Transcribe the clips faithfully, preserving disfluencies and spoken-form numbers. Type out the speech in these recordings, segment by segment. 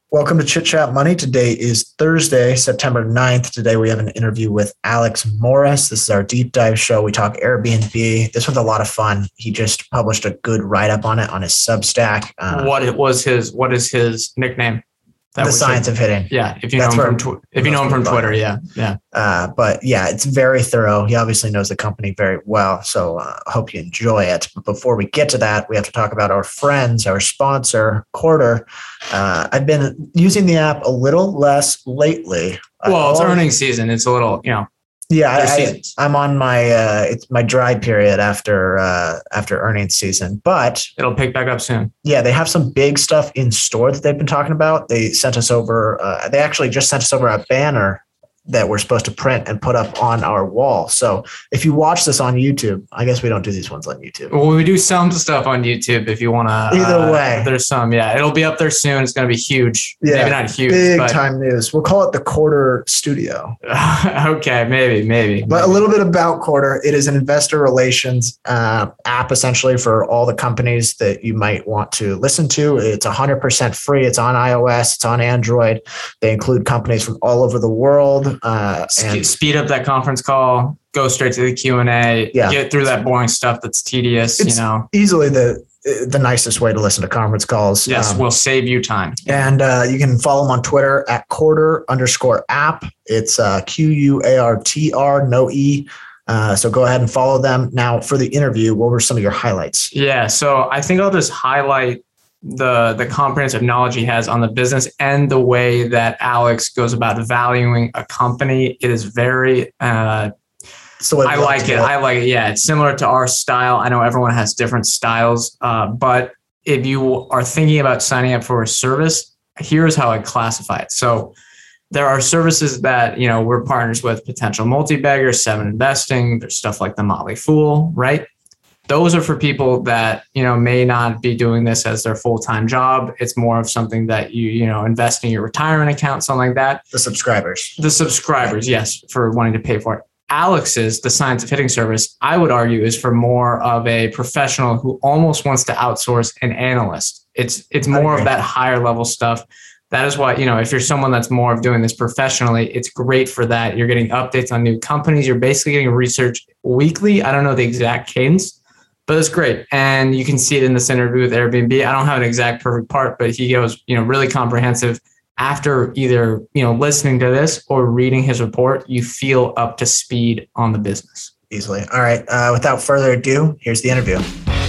Welcome to Chit Chat Money. Today is Thursday, September ninth. Today we have an interview with Alex Morris. This is our deep dive show. We talk Airbnb. This was a lot of fun. He just published a good write-up on it on his Substack. Uh, what it was his what is his nickname? That the Science your, of Hitting. Yeah, if you know him from tw- if you know him from Twitter, yeah, yeah. Uh, but yeah, it's very thorough. He obviously knows the company very well, so uh, I hope you enjoy it. But before we get to that, we have to talk about our friends, our sponsor, Quarter. Uh, I've been using the app a little less lately. Well, it's earnings season. It's a little, you know. Yeah, I, I, I'm on my uh, it's my dry period after uh, after earnings season, but it'll pick back up soon. Yeah, they have some big stuff in store that they've been talking about. They sent us over. Uh, they actually just sent us over a banner that we're supposed to print and put up on our wall. So if you watch this on YouTube, I guess we don't do these ones on YouTube. Well, we do some stuff on YouTube if you want to. Either uh, way. There's some, yeah. It'll be up there soon. It's going to be huge. Yeah, maybe not huge. Big but... time news. We'll call it the Quarter Studio. okay, maybe, maybe. But maybe. a little bit about Quarter. It is an investor relations uh, app essentially for all the companies that you might want to listen to. It's one hundred percent free. It's on iOS. It's on Android. They include companies from all over the world. Uh, and speed up that conference call, go straight to the Q and A, yeah. get through that boring stuff that's tedious, it's you know. Easily the the nicest way to listen to conference calls. Yes, um, will save you time. And uh, you can follow them on Twitter at Quarter underscore app. It's uh, Q U A R T R, no E. Uh, so go ahead and follow them. Now for the interview, what were some of your highlights? Yeah, so I think I'll just highlight the the comprehensive knowledge he has on the business and the way that Alex goes about valuing a company. It is very, uh, so I like it. it. I like it. Yeah, it's similar to our style. I know everyone has different styles, uh, but if you are thinking about signing up for a service, here's how I classify it. So there are services that, you know, we're partners with, Potential Multi-Bagger, Seven Investing. There's stuff like The Motley Fool, right? Those are for people that, you know, may not be doing this as their full-time job. It's more of something that you, you know, invest in your retirement account, something like that. The subscribers. The subscribers, yes, for wanting to pay for it. Alex's, the Science of Hitting service, I would argue is for more of a professional who almost wants to outsource an analyst. It's it's more of that higher level stuff. That is why, you know, if you're someone that's more of doing this professionally, it's great for that. You're getting updates on new companies. You're basically getting research weekly. I don't know the exact cadence, but it's great. And you can see it in this interview with Airbnb. I don't have an exact perfect part, but he goes, you know, really comprehensive. After either, you know, listening to this or reading his report, you feel up to speed on the business. Easily. All right. Uh, without further ado, here's the interview.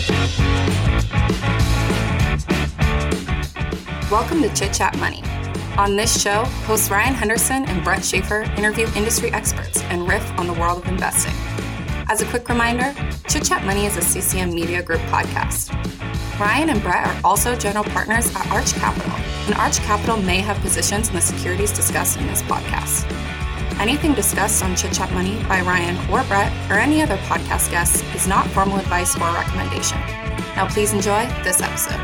Welcome to Chit Chat Money. On this show, hosts Ryan Henderson and Brett Schaefer interview industry experts and riff on the world of investing. As a quick reminder, Chit Chat Money is a C C M Media Group podcast. Ryan and Brett are also general partners at Arch Capital, and Arch Capital may have positions in the securities discussed in this podcast. Anything discussed on Chit Chat Money by Ryan or Brett or any other podcast guests is not formal advice or recommendation. Now please enjoy this episode.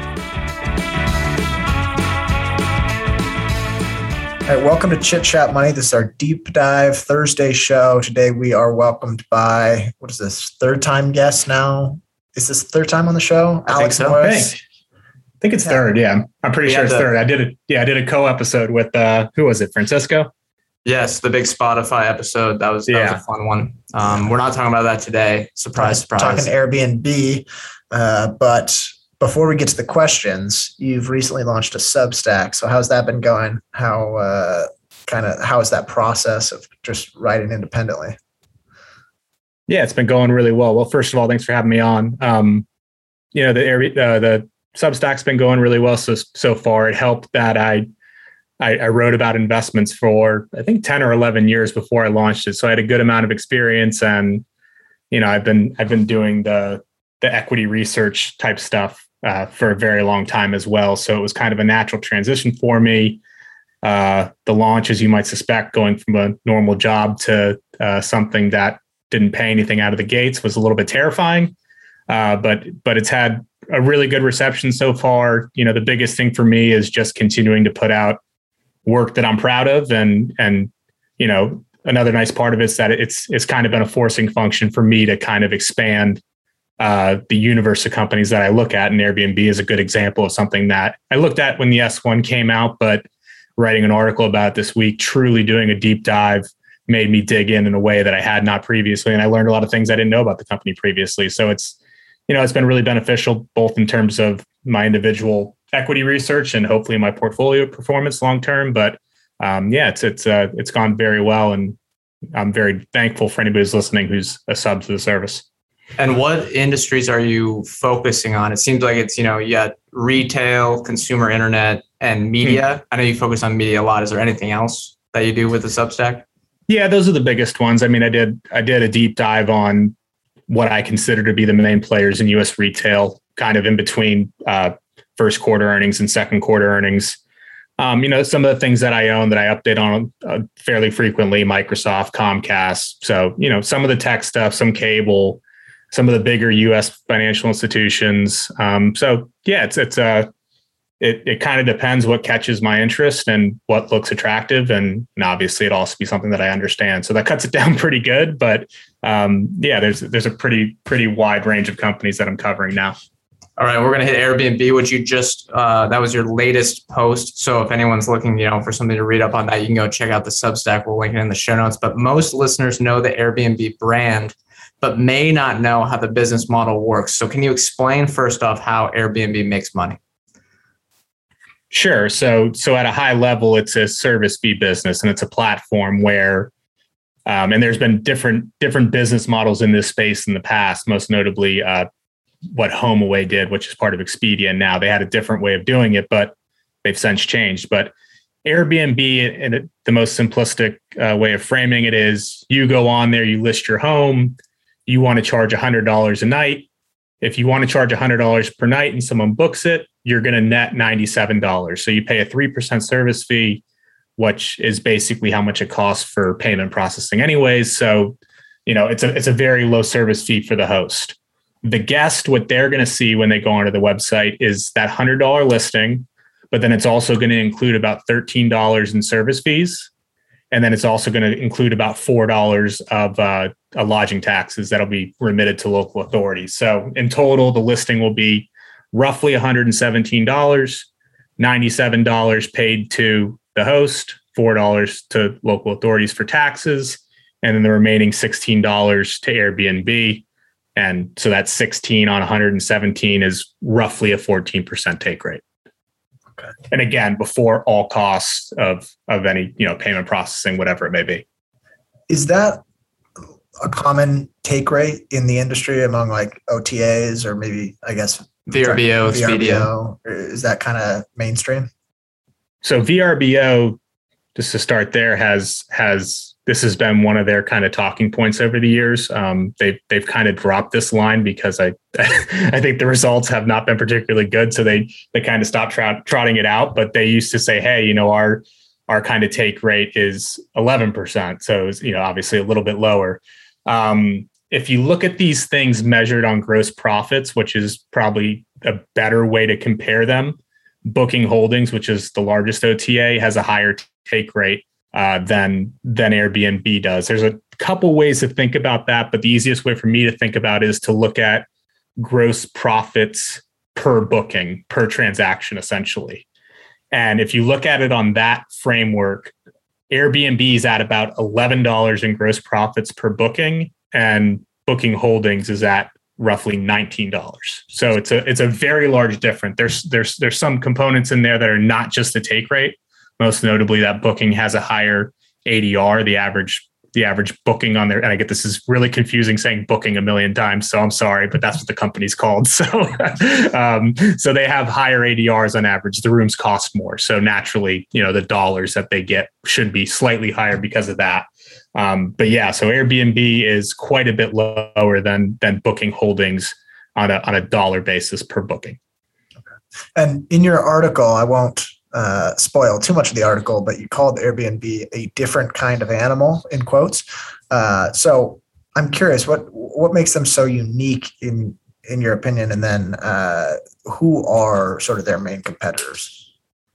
All right, welcome to Chit Chat Money. This is our deep dive Thursday show. Today we are welcomed by, what is this, third time guest now? Is this third time on the show? I Alex think so. Morris. I think it's yeah. third. Yeah, I'm pretty yeah, sure it's the, third. I did a yeah, I did a co-episode with uh, who was it? Francisco. Yes, the big Spotify episode. That was that yeah. was a fun one. Um, we're not talking about that today. Surprise, surprise. Talking Airbnb, uh, but before we get to the questions, you've recently launched a Substack. So how's that been going? How uh, kind of how is that process of just writing independently? Yeah, it's been going really well. Well, first of all, thanks for having me on. Um, you know, the uh, the Substack's been going really well so so far. It helped that I, I I wrote about investments for I think ten or eleven years before I launched it, so I had a good amount of experience, and you know, I've been I've been doing the the equity research type stuff uh, for a very long time as well. So it was kind of a natural transition for me. Uh, the launch, as you might suspect, going from a normal job to uh, something that didn't pay anything out of the gates was a little bit terrifying, uh, but but it's had a really good reception so far. You know, the biggest thing for me is just continuing to put out work that I'm proud of, and and you know, another nice part of it is that it's it's kind of been a forcing function for me to kind of expand uh, the universe of companies that I look at, and Airbnb is a good example of something that I looked at when the S one came out, but writing an article about it this week, truly doing a deep dive made me dig in in a way that I had not previously. And I learned a lot of things I didn't know about the company previously. So it's, you know, it's been really beneficial, both in terms of my individual equity research and hopefully my portfolio performance long-term. But um, yeah, it's, it's, uh, it's gone very well. And I'm very thankful for anybody who's listening who's a sub to the service. And what industries are you focusing on? It seems like it's, you know, you got retail, consumer internet, and media. Mm-hmm. I know you focus on media a lot. Is there anything else that you do with the Substack? Yeah, those are the biggest ones. I mean, I did I did a deep dive on what I consider to be the main players in U S retail, kind of in between uh, first quarter earnings and second quarter earnings. Um, you know, some of the things that I own that I update on uh, fairly frequently: Microsoft, Comcast. So, you know, some of the tech stuff, some cable, some of the bigger U S financial institutions. Um, so yeah, it's, it's a, it, it kind of depends what catches my interest and what looks attractive. And, and obviously it also be something that I understand. So that cuts it down pretty good, but um, yeah, there's, there's a pretty, pretty wide range of companies that I'm covering now. All right. We're going to hit Airbnb, which you just, uh, that was your latest post. So if anyone's looking, you know, for something to read up on that, you can go check out the Substack. We'll link it in the show notes, but most listeners know the Airbnb brand, but may not know how the business model works. So can you explain first off how Airbnb makes money? Sure. So, so at a high level, it's a service fee business, and it's a platform where, um, and there's been different, different business models in this space in the past, most notably uh, what HomeAway did, which is part of Expedia. And now they had a different way of doing it, but they've since changed. But Airbnb, in it, the most simplistic uh, way of framing it is, you go on there, you list your home, you want to charge one hundred dollars a night. If you want to charge one hundred dollars per night and someone books it, you're going to net ninety-seven dollars. So you pay a three percent service fee, which is basically how much it costs for payment processing anyways. So, you know, it's a, it's a very low service fee for the host. The guest, what they're going to see when they go onto the website is that one hundred dollars listing, but then it's also going to include about thirteen dollars in service fees. And then it's also going to include about four dollars of uh, lodging taxes that'll be remitted to local authorities. So in total, the listing will be roughly one hundred seventeen dollars, ninety-seven dollars paid to the host, four dollars to local authorities for taxes, and then the remaining sixteen dollars to Airbnb. And so that's sixteen on one hundred seventeen is roughly a fourteen percent take rate. Okay. And again, before all costs of, of any, you know, payment processing, whatever it may be. Is that a common take rate in the industry among like O T As or maybe, I guess, V R B O, Expedia? Is that kind of mainstream? So V R B O, just to start there, has has this has been one of their kind of talking points over the years. Um, they've they've kind of dropped this line because I I think the results have not been particularly good, so they they kind of stopped trot, trotting it out. But they used to say, hey, you know, our our kind of take rate is eleven percent, so it's, you know, obviously a little bit lower. Um, if you look at these things measured on gross profits, which is probably a better way to compare them, Booking Holdings, which is the largest O T A, has a higher take rate uh, than than Airbnb does. There's a couple ways to think about that, but the easiest way for me to think about is to look at gross profits per booking, per transaction, essentially. And if you look at it on that framework, Airbnb is at about eleven dollars in gross profits per booking, and Booking Holdings is at roughly nineteen dollars. So it's a it's a very large difference. There's there's there's some components in there that are not just the take rate. Most notably, that Booking has a higher A D R, the average the average booking on there. And I get this is really confusing saying booking a million times, so I'm sorry, but that's what the company's called. So um, so they have higher A D Rs on average. The rooms cost more, so naturally, you know, the dollars that they get should be slightly higher because of that. Um, but yeah, so Airbnb is quite a bit lower than than Booking Holdings on a on a dollar basis per booking. Okay. And in your article, I won't uh, spoil too much of the article, but you called Airbnb a different kind of animal in quotes. Uh, so I'm curious, what what makes them so unique in in your opinion, and then uh, who are sort of their main competitors?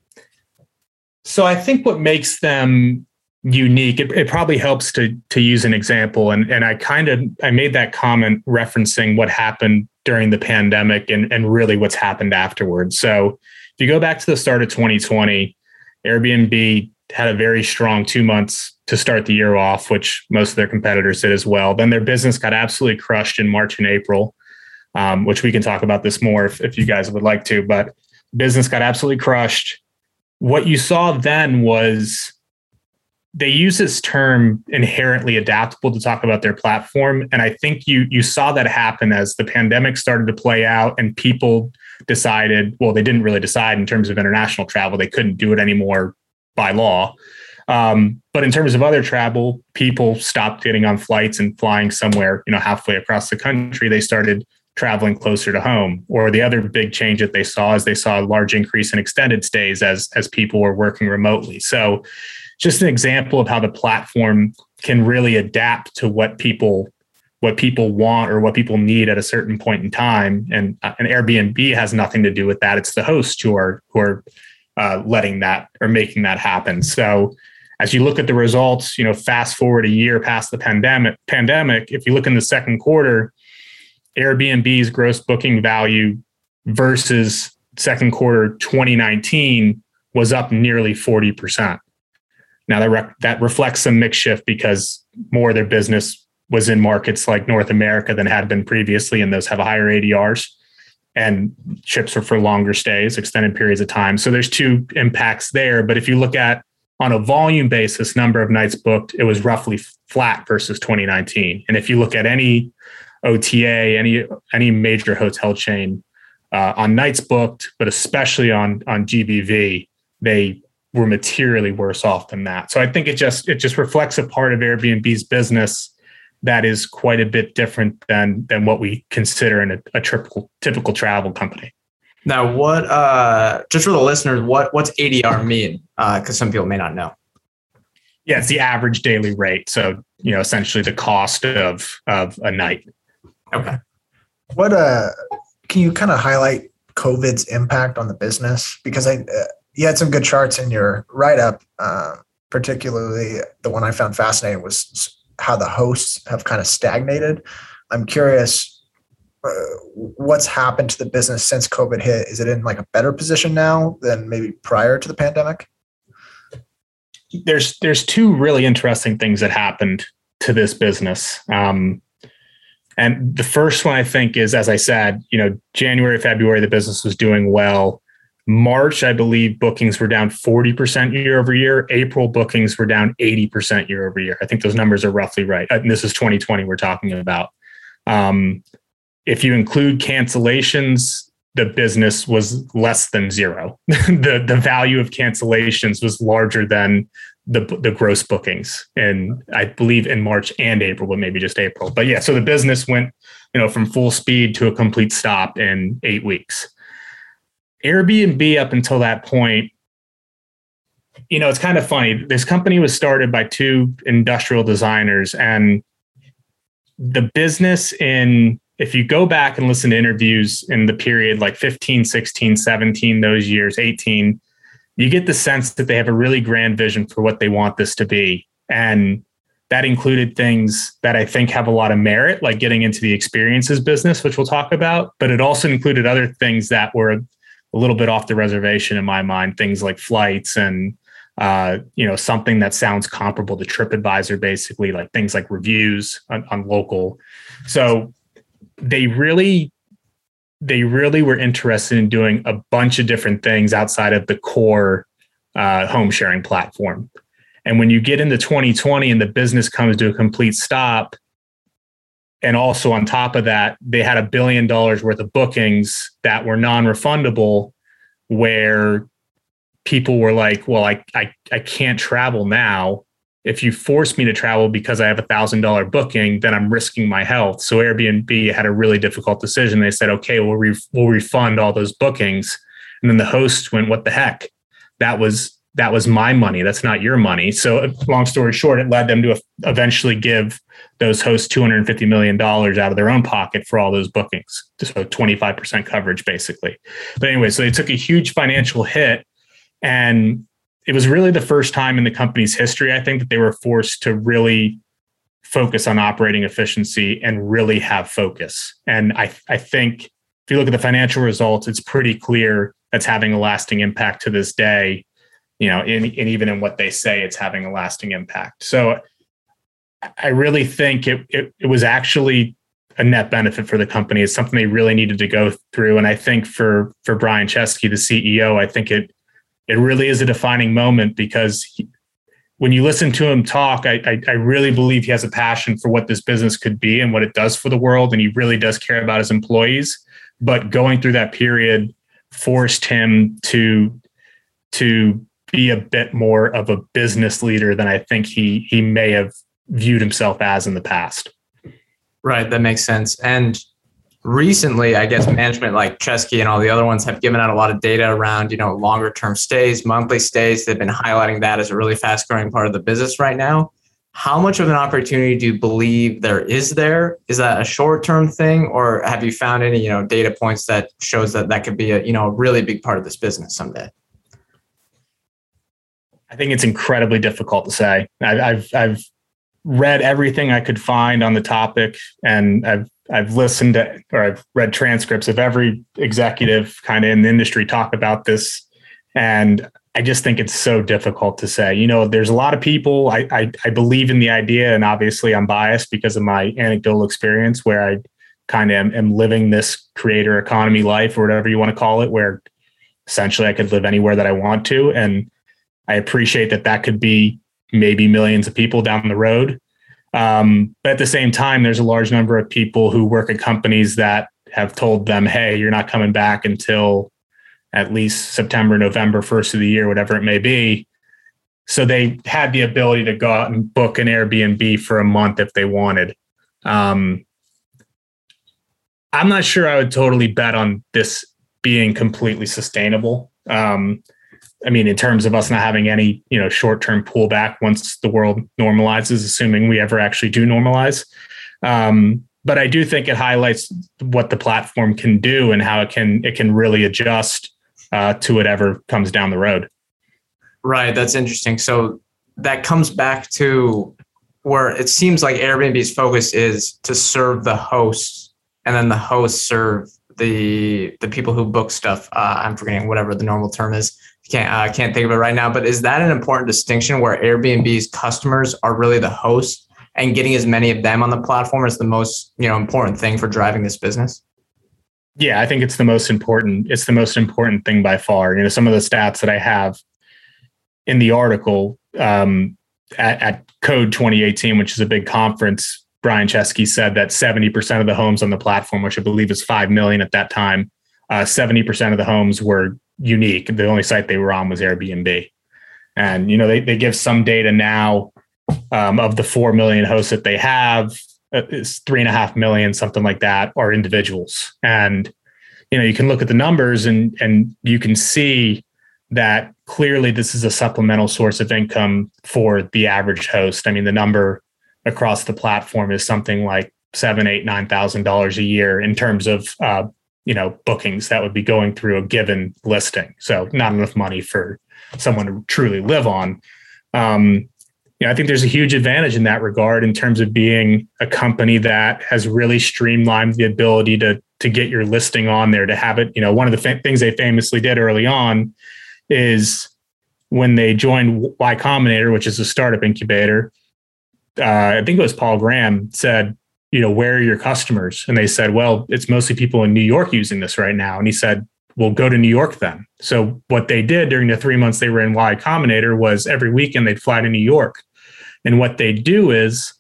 So I think what makes them unique, it, it probably helps to to use an example, and and I kind of I made that comment referencing what happened during the pandemic and and really what's happened afterwards. So if you go back to the start of twenty twenty, Airbnb had a very strong two months to start the year off, which most of their competitors did as well. Then their business got absolutely crushed in March and April, um, which we can talk about this more if, if you guys would like to, but business got absolutely crushed. What you saw then was they use this term inherently adaptable to talk about their platform. And I think you you saw that happen as the pandemic started to play out and people decided, well, they didn't really decide in terms of international travel. They couldn't do it anymore by law. Um, but in terms of other travel, people stopped getting on flights and flying somewhere, you know, halfway across the country. They started traveling closer to home. Or the other big change that they saw is they saw a large increase in extended stays as, as people were working remotely. So just an example of how the platform can really adapt to what people what people want or what people need at a certain point in time. And uh, an Airbnb has nothing to do with that. It's the hosts who are who are uh, letting that or making that happen. So as you look at the results, you know, fast forward a year past the pandemic, pandemic, if you look in the second quarter, Airbnb's gross booking value versus second quarter twenty nineteen was up nearly forty percent. Now that rec- that reflects some mix shift because more of their business was in markets like North America than had been previously, and those have higher A D Rs and trips are for longer stays, extended periods of time. So there's two impacts there. But if you look at on a volume basis, number of nights booked, it was roughly flat versus twenty nineteen. And if you look at any O T A, any any major hotel chain uh, on nights booked, but especially on on G B V, they were materially worse off than that. So I think it just it just reflects a part of Airbnb's business that is quite a bit different than than what we consider in a, a typical typical travel company. Now, what uh, just for the listeners, what what's A D R mean? Because uh, some people may not know. Yeah, it's the average daily rate. So you know, essentially the cost of of a night. Okay. What uh, can you kind of highlight COVID's impact on the business? Because I. Uh, You had some good charts in your write-up, uh, particularly the one I found fascinating was how the hosts have kind of stagnated. I'm curious, uh, what's happened to the business since COVID hit? Is it in like a better position now than maybe prior to the pandemic? There's there's two really interesting things that happened to this business. Um, and the first one I think is, as I said, you know, January, February, the business was doing well. March, I believe bookings were down forty percent year over year. April bookings were down eighty percent year over year. I think those numbers are roughly right. And this is twenty twenty we're talking about. Um, if you include cancellations, the business was less than zero. the, the value of cancellations was larger than the, the gross bookings. And I believe in March and April, but maybe just April. But yeah, so the business went, you know, from full speed to a complete stop in eight weeks. Airbnb up until that point, you know, it's kind of funny. This company was started by two industrial designers, and the business in, if you go back and listen to interviews in the period like fifteen, sixteen, seventeen, those years, eighteen, you get the sense that they have a really grand vision for what they want this to be. And that included things that I think have a lot of merit, like getting into the experiences business, which we'll talk about. But it also included other things that were a little bit off the reservation in my mind, things like flights and, uh, you know, something that sounds comparable to TripAdvisor, basically, like things like reviews on, on local. So they really, they really were interested in doing a bunch of different things outside of the core uh, home sharing platform. And when you get into twenty twenty and the business comes to a complete stop, and also on top of that, they had a billion dollars worth of bookings that were non-refundable, where people were like, well, I, I, I can't travel now. If you force me to travel because I have a thousand dollar booking, then I'm risking my health. So Airbnb had a really difficult decision. They said, okay, we'll, re- we'll refund all those bookings. And then the host went, what the heck? That was, that was my money. That's not your money. So long story short, it led them to eventually give those hosts two hundred fifty million dollars out of their own pocket for all those bookings. So twenty-five percent coverage, basically. But anyway, so they took a huge financial hit. And it was really the first time in the company's history, I think, that they were forced to really focus on operating efficiency and really have focus. And I, I think if you look at the financial results, it's pretty clear that's having a lasting impact to this day. you know, and, and even in what they say, it's having a lasting impact. So I really think it, it, it was actually a net benefit for the company. It's something they really needed to go through. And I think for, for Brian Chesky, the C E O, I think it, it really is a defining moment, because he, when you listen to him talk, I, I, I really believe he has a passion for what this business could be and what it does for the world. And he really does care about his employees. But going through that period forced him to, to be a bit more of a business leader than I think he, he may have viewed himself as in the past. Right. That makes sense. And recently, I guess management like Chesky and all the other ones have given out a lot of data around, you know, longer term stays, monthly stays. They've been highlighting that as a really fast growing part of the business right now. How much of an opportunity do you believe there is there? Is that a short term thing, or have you found any, you know, data points that shows that that could be a, you know, a really big part of this business someday? I think it's incredibly difficult to say. I, I've, I've read everything I could find on the topic, and I've I've listened to, or I've read transcripts of every executive kind of in the industry talk about this. And I just think it's so difficult to say. You know, there's a lot of people, I, I, I believe in the idea, and obviously I'm biased because of my anecdotal experience where I kind of am, am living this creator economy life, or whatever you want to call it, where essentially I could live anywhere that I want to. And I appreciate that that could be maybe millions of people down the road. Um, but at the same time, there's a large number of people who work at companies that have told them, hey, you're not coming back until at least September, November, first of the year, whatever it may be. So they had the ability to go out and book an Airbnb for a month if they wanted. Um, I'm not sure I would totally bet on this being completely sustainable. Um, I mean, in terms of us not having any, you know, short-term pullback once the world normalizes, assuming we ever actually do normalize. Um, but I do think it highlights what the platform can do and how it can it can really adjust uh, to whatever comes down the road. Right. That's interesting. So that comes back to where it seems like Airbnb's focus is to serve the hosts, and then the hosts serve the the people who book stuff. Uh, I'm forgetting whatever the normal term is. Can't uh, can't think of it right now. But is that an important distinction where Airbnb's customers are really the hosts, and getting as many of them on the platform is the most, you know, important thing for driving this business? Yeah, I think it's the most important. It's the most important thing by far. You know, some of the stats that I have in the article um, at, at Code twenty eighteen, which is a big conference, Brian Chesky said that seventy percent of the homes on the platform, which I believe is five million at that time, uh, seventy percent of the homes were unique. The only site they were on was Airbnb. And, you know, they, they give some data now um, of the four million hosts that they have, is three and a half million, something like that, are individuals. And, you know, you can look at the numbers and, and you can see that clearly this is a supplemental source of income for the average host. I mean, the number across the platform is something like seven, eight, nine thousand dollars a year in terms of uh, you know, bookings that would be going through a given listing. So not enough money for someone to truly live on. Um, you know, I think there's a huge advantage in that regard in terms of being a company that has really streamlined the ability to, to get your listing on there, to have it. You know, one of the fa- things they famously did early on is when they joined Y Combinator, which is a startup incubator, uh, I think it was Paul Graham said, you know, where are your customers? And they said, well, it's mostly people in New York using this right now. And he said, well, go to New York then. So what they did during the three months they were in Y Combinator was every weekend they'd fly to New York. And what they do is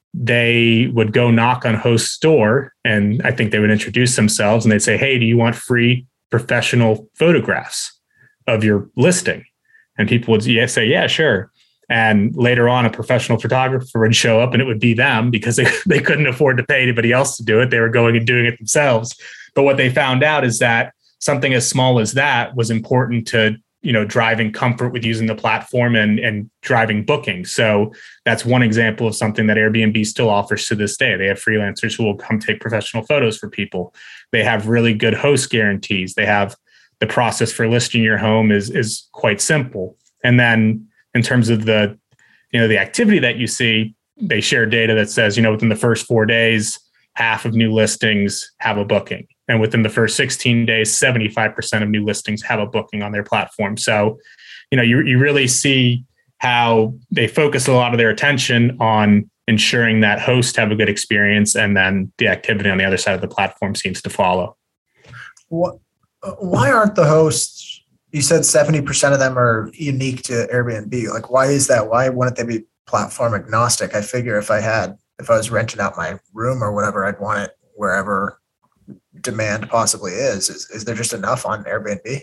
they would go knock on host's door, and I think they would introduce themselves and they'd say, hey, do you want free professional photographs of your listing? And people would say, yeah, sure. And later on, a professional photographer would show up and it would be them because they, they couldn't afford to pay anybody else to do it. They were going and doing it themselves. But what they found out is that something as small as that was important to, you know, driving comfort with using the platform and, and driving bookings. So that's one example of something that Airbnb still offers to this day. They have freelancers who will come take professional photos for people. They have really good host guarantees. They have the process for listing your home is, is quite simple. And then in terms of the, you know, the activity that you see, they share data that says, you know, within the first four days, half of new listings have a booking. And within the first sixteen days, seventy-five percent of new listings have a booking on their platform. So you know, you, you really see how they focus a lot of their attention on ensuring that hosts have a good experience, and then the activity on the other side of the platform seems to follow. What, why aren't the hosts, you said seventy percent of them are unique to Airbnb. Like, why is that? Why wouldn't they be platform agnostic? I figure if I had, if I was renting out my room or whatever, I'd want it wherever demand possibly is. Is, is there just enough on Airbnb?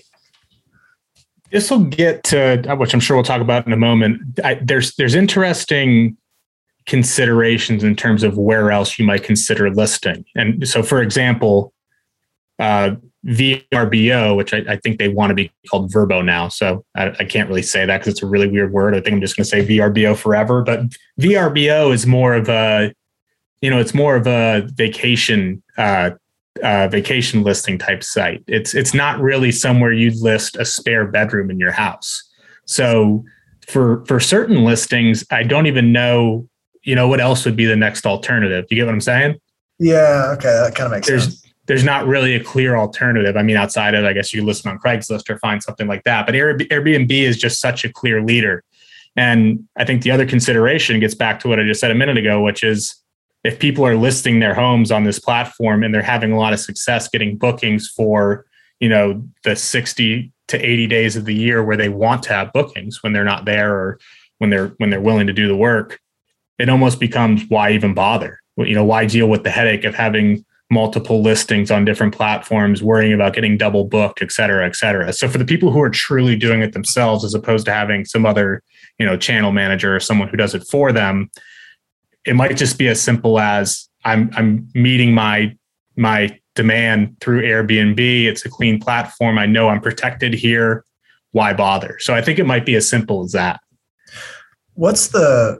This will get to, which I'm sure we'll talk about in a moment. I, there's there's interesting considerations in terms of where else you might consider listing. And so, for example, uh, V R B O, which I, I think they want to be called Vrbo now. So I, I can't really say that because it's a really weird word. I think I'm just going to say V R B O forever. But V R B O is more of a, you know, it's more of a vacation uh, uh, vacation listing type site. It's it's not really somewhere you'd list a spare bedroom in your house. So for for certain listings, I don't even know, you know, what else would be the next alternative. You get what I'm saying? Yeah. Okay, that kind of makes There's, sense. There's not really a clear alternative. I mean, outside of, I guess you listen on Craigslist or find something like that. But Airbnb is just such a clear leader. And I think the other consideration gets back to what I just said a minute ago, which is if people are listing their homes on this platform and they're having a lot of success getting bookings for, you know, the sixty to eighty days of the year where they want to have bookings when they're not there, or when they're when they're willing to do the work, it almost becomes, why even bother? You know, why deal with the headache of having multiple listings on different platforms, worrying about getting double booked, et cetera, et cetera. So for the people who are truly doing it themselves, as opposed to having some other, you know, channel manager or someone who does it for them, it might just be as simple as I'm I'm meeting my my demand through Airbnb. It's a clean platform. I know I'm protected here. Why bother? So I think it might be as simple as that. What's the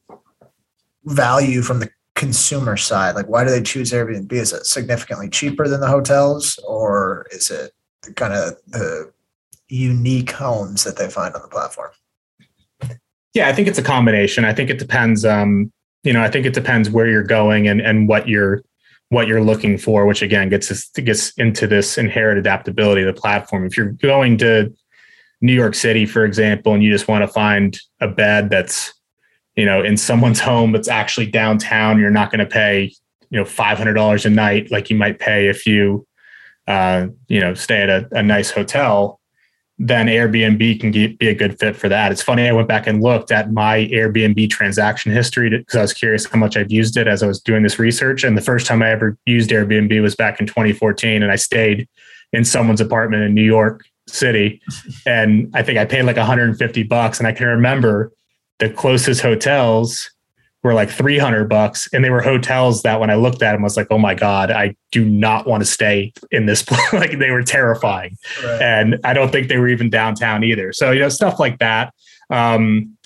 value from the consumer side? Like, why do they choose Airbnb? Is it significantly cheaper than the hotels, or is it kind of the unique homes that they find on the platform? Yeah, I think it's a combination. I think it depends. Um, you know, I think it depends where you're going and and what you're what you're looking for, which again gets us gets into this inherent adaptability of the platform. If you're going to New York City, for example, and you just want to find a bed that's, you know, in someone's home that's actually downtown, you're not going to pay, you know, five hundred dollars a night like you might pay if you, uh, you know, stay at a, a nice hotel. Then Airbnb can be a good fit for that. It's funny, I went back and looked at my Airbnb transaction history because I was curious how much I've used it as I was doing this research. And the first time I ever used Airbnb was back in twenty fourteen, and I stayed in someone's apartment in New York City. And I think I paid like one hundred fifty bucks. And I can remember the closest hotels were like three hundred bucks. And they were hotels that when I looked at them, I was like, oh my God, I do not want to stay in this place. Like, they were terrifying. Right. And I don't think they were even downtown either. So, you know, stuff like that. Um,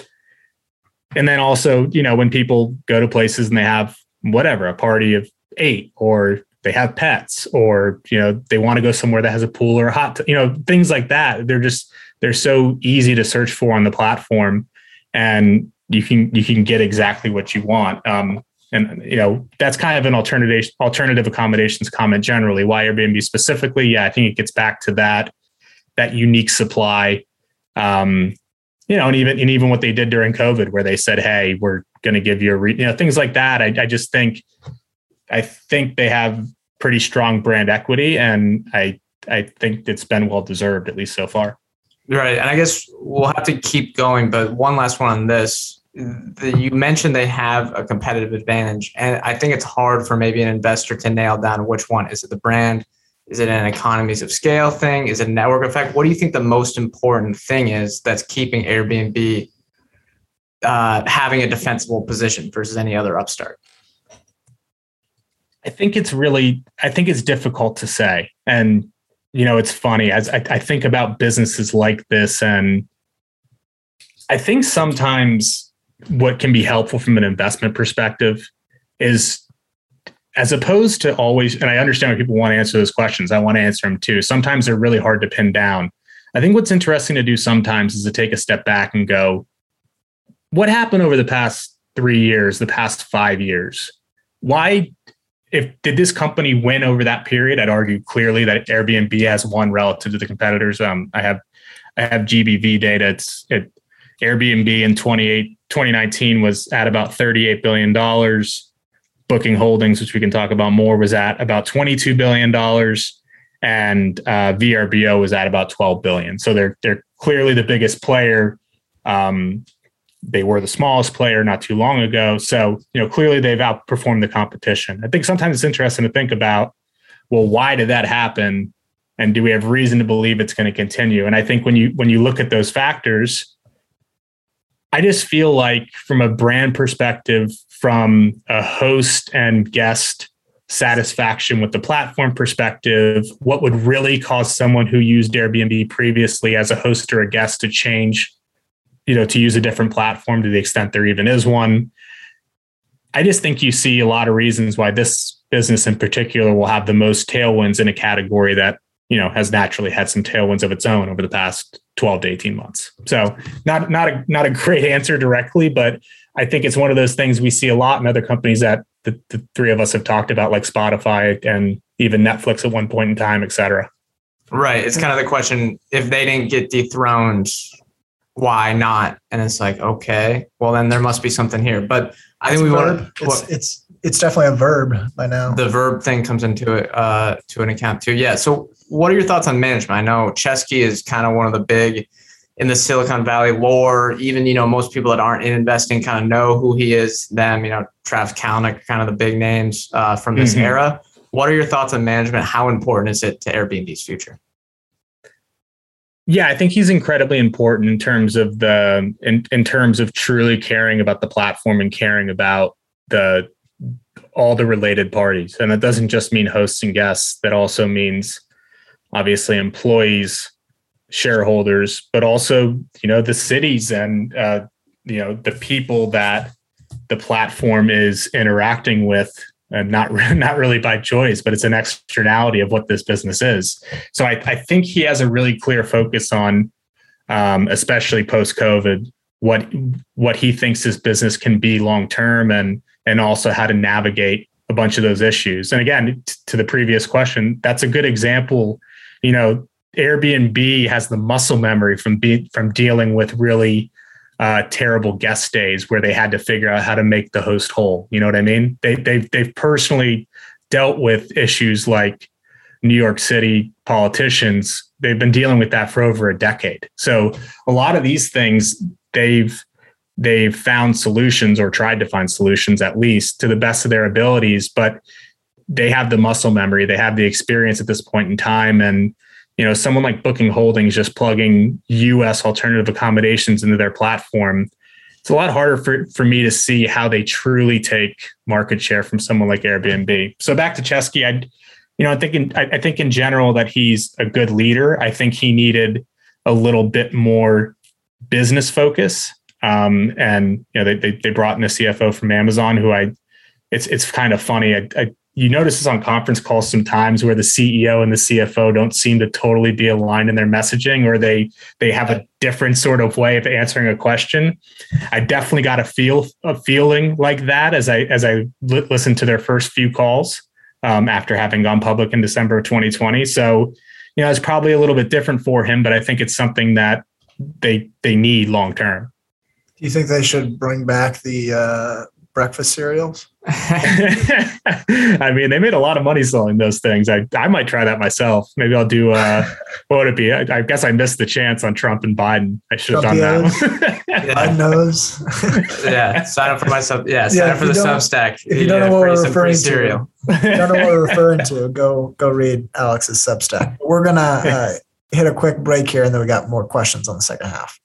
and then also, you know, when people go to places and they have whatever, a party of eight, or they have pets, or, you know, they want to go somewhere that has a pool or a hot, t- you know, things like that. They're just, they're so easy to search for on the platform. And you can you can get exactly what you want. Um, and, you know, that's kind of an alternative alternative accommodations comment generally. Why Airbnb specifically? Yeah, I think it gets back to that, that unique supply. Um, you know, and even and even what they did during COVID, where they said, hey, we're going to give you a, re-, you know, things like that. I, I just think, I think they have pretty strong brand equity, and I I think it's been well deserved, at least so far. Right. And I guess we'll have to keep going, but one last one on this. The, you mentioned they have a competitive advantage, and I think it's hard for maybe an investor to nail down which one. Is it the brand? Is it an economies of scale thing? Is it a network effect? What do you think the most important thing is that's keeping Airbnb uh, having a defensible position versus any other upstart? I think it's really, I think it's difficult to say. And, you know, it's funny as I, I think about businesses like this, and I think sometimes what can be helpful from an investment perspective is, as opposed to always, and I understand when people want to answer those questions, I want to answer them too. Sometimes they're really hard to pin down. I think what's interesting to do sometimes is to take a step back and go, what happened over the past three years, the past five years? Why, if did this company win over that period? I'd argue clearly that Airbnb has won relative to the competitors. Um, I have I have G B V data. It's it, Airbnb in twenty nineteen was at about thirty-eight billion dollars. Booking Holdings, which we can talk about more, was at about twenty-two billion dollars. And uh, V R B O was at about twelve billion dollars. So they're they're clearly the biggest player. Um, they were the smallest player not too long ago. So, you know, clearly they've outperformed the competition. I think sometimes it's interesting to think about, well, why did that happen? And do we have reason to believe it's going to continue? And I think when you when you look at those factors, I just feel like from a brand perspective, from a host and guest satisfaction with the platform perspective, what would really cause someone who used Airbnb previously as a host or a guest to change, you know, to use a different platform to the extent there even is one. I just think you see a lot of reasons why this business in particular will have the most tailwinds in a category that, you know, has naturally had some tailwinds of its own over the past twelve to eighteen months. So not, not a, not a great answer directly, but I think it's one of those things we see a lot in other companies that the, the three of us have talked about, like Spotify and even Netflix at one point in time, et cetera. Right. It's kind of the question, if they didn't get dethroned, why not? And it's like, okay, well then there must be something here. But I think we want to, it's, it's, it's definitely a verb by now. The verb thing comes into it, uh, to an account too. Yeah. So what are your thoughts on management? I know Chesky is kind of one of the big in the Silicon Valley lore. Even, you know, most people that aren't in investing kind of know who he is, them, you know, Travis Kalanick, kind of the big names uh, from this mm-hmm. era. What are your thoughts on management? How important is it to Airbnb's future? Yeah, I think he's incredibly important in terms of the in, in terms of truly caring about the platform and caring about the all the related parties. And that doesn't just mean hosts and guests. That also means obviously employees, shareholders, but also, you know, the cities and uh, you know, the people that the platform is interacting with. And not not really by choice, but it's an externality of what this business is. So I, I think he has a really clear focus on, um, especially post-COVID, what what he thinks his business can be long term, and and also how to navigate a bunch of those issues. And again, t- to the previous question, that's a good example. You know, Airbnb has the muscle memory from be, from dealing with really Uh, terrible guest days where they had to figure out how to make the host whole. You know what I mean? They, they've, they've personally dealt with issues like New York City politicians. They've been dealing with that for over a decade. So a lot of these things, they've, they've found solutions or tried to find solutions, at least to the best of their abilities, but they have the muscle memory. They have the experience at this point in time. And you know, someone like Booking Holdings just plugging U S alternative accommodations into their platform, it's a lot harder for, for me to see how they truly take market share from someone like Airbnb. So back to Chesky, I, you know, I think in, I, I think in general that he's a good leader. I think he needed a little bit more business focus. Um, and you know, they, they they brought in a C F O from Amazon who I, it's it's kind of funny. I, I You notice this on conference calls sometimes where the C E O and the C F O don't seem to totally be aligned in their messaging, or they they have a different sort of way of answering a question. I definitely got a feel a feeling like that as I as I li- listened to their first few calls um, after having gone public in December of twenty twenty. So, you know, it's probably a little bit different for him, but I think it's something that they they need long term. Do you think they should bring back the uh, breakfast cereals? I mean, they made a lot of money selling those things. I I might try that myself. Maybe I'll do, uh, what would it be? I, I guess I missed the chance on Trump and Biden. I should have done that one. Biden knows. Yeah, sign up for my sub. Yeah, sign yeah, up for the Substack. If you don't know what we're referring to, if you don't know what we're referring to, go go read Alex's Substack. We're gonna uh, hit a quick break here, and then we got more questions on the second half.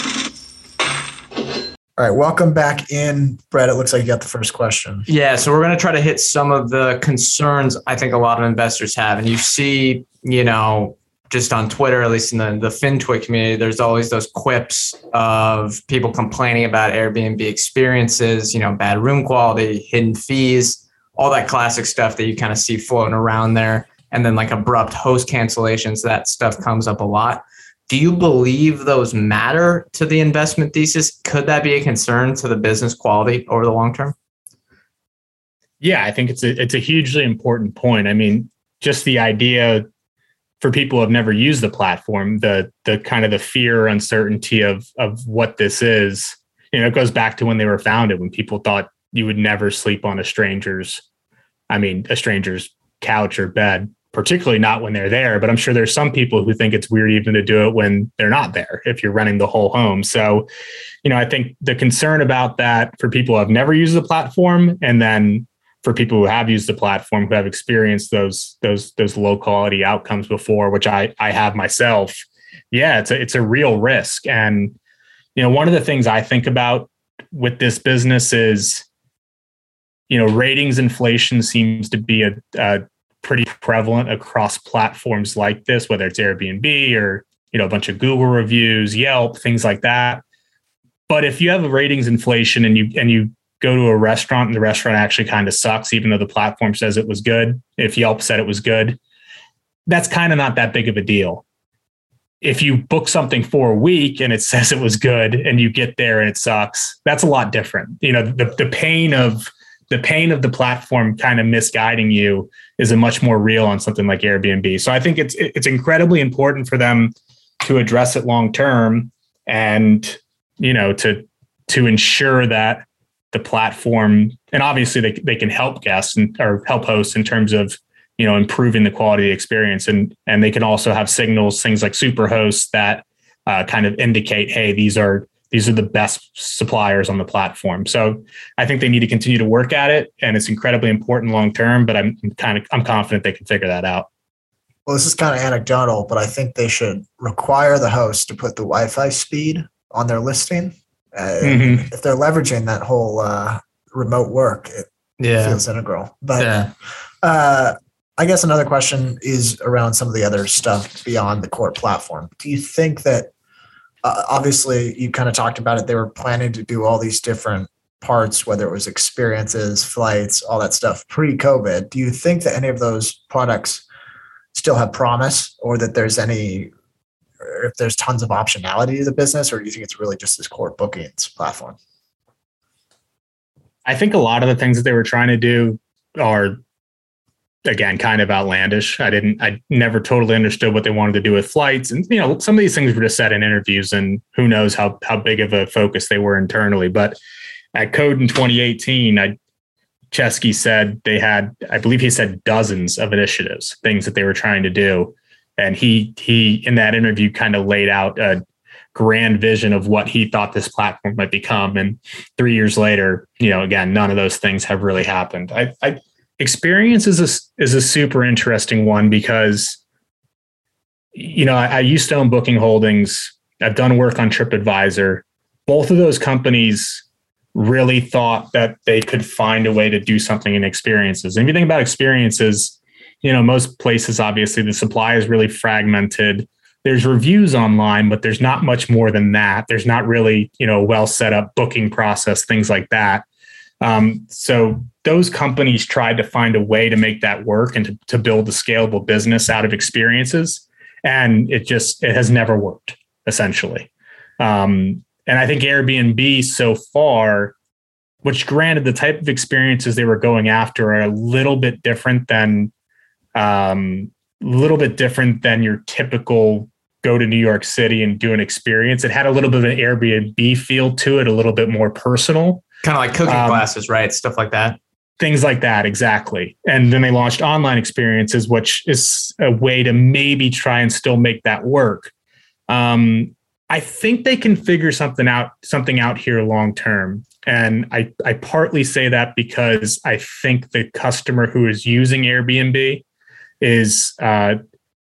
All right, welcome back in, Brett. It looks like you got the first question. Yeah, so we're going to try to hit some of the concerns I think a lot of investors have. And you see, you know, just on Twitter, at least in the, the FinTwit community, there's always those quips of people complaining about Airbnb experiences, you know, bad room quality, hidden fees, all that classic stuff that you kind of see floating around there. And then like abrupt host cancellations, that stuff comes up a lot. Do you believe those matter to the investment thesis? Could that be a concern to the business quality over the long term? Yeah, I think it's a it's a hugely important point. I mean, just the idea for people who have never used the platform, the the kind of the fear, uncertainty of of what this is, you know, it goes back to when they were founded, when people thought you would never sleep on a stranger's, I mean, a stranger's couch or bed, particularly not when they're there. But I'm sure there's some people who think it's weird even to do it when they're not there, if you're renting the whole home. So, you know, I think the concern about that for people who have never used the platform, and then for people who have used the platform, who have experienced those those those low quality outcomes before, which I I have myself. Yeah, it's a it's a real risk. And you know, one of the things I think about with this business is, you know, ratings inflation seems to be a, a pretty prevalent across platforms like this, whether it's Airbnb or, you know, a bunch of Google reviews, Yelp, things like that. But if you have a ratings inflation and you and you go to a restaurant and the restaurant actually kind of sucks, even though the platform says it was good, if Yelp said it was good, that's kind of not that big of a deal. If you book something for a week and it says it was good and you get there and it sucks, that's a lot different. You know, the, the pain of the pain of the platform kind of misguiding you is a much more real on something like Airbnb. So I think it's it's incredibly important for them to address it long term, and, you know, to to ensure that the platform, and obviously they they can help guests and or help hosts in terms of, you know, improving the quality of the experience, and and they can also have signals, things like Superhost, that uh, kind of indicate, hey, these are these are the best suppliers on the platform. So I think they need to continue to work at it, and it's incredibly important long term. But I'm kind of I'm confident they can figure that out. Well, this is kind of anecdotal, but I think they should require the host to put the Wi-Fi speed on their listing. Uh, mm-hmm. If they're leveraging that whole uh, remote work, it yeah. feels integral. But yeah. uh, I guess another question is around some of the other stuff beyond the core platform. Do you think that, uh, obviously you kind of talked about it, they were planning to do all these different parts, whether it was experiences, flights, all that stuff pre-COVID. Do you think that any of those products still have promise, or that there's any, or if there's tons of optionality to the business, or do you think it's really just this core bookings platform? I think a lot of the things that they were trying to do are, again, kind of outlandish. I didn't, I never totally understood what they wanted to do with flights. And, you know, some of these things were just said in interviews, and who knows how, how big of a focus they were internally. But at Code in twenty eighteen, I, Chesky said they had, I believe he said dozens of initiatives, things that they were trying to do. And he, he, in that interview, kind of laid out a grand vision of what he thought this platform might become. And three years later, you know, again, none of those things have really happened. I, I experience is a, is a super interesting one because, you know, I, I used to own Booking Holdings. I've done work on TripAdvisor. Both of those companies really thought that they could find a way to do something in experiences. And if you think about experiences, you know, most places, obviously the supply is really fragmented. There's reviews online, but there's not much more than that. There's not really, you know, well set up booking process, things like that. Um, so those companies tried to find a way to make that work and to, to build a scalable business out of experiences. And it just, it has never worked, essentially. Um, and I think Airbnb so far, which granted the type of experiences they were going after are a little bit different than um, little bit different than your typical go to New York City and do an experience. It had a little bit of an Airbnb feel to it, a little bit more personal. Kind of like cooking um, classes, right? Stuff like that. Things like that, exactly. And then they launched online experiences, which is a way to maybe try and still make that work. Um, I think they can figure something out, something out here long term. And I, I partly say that because I think the customer who is using Airbnb is uh,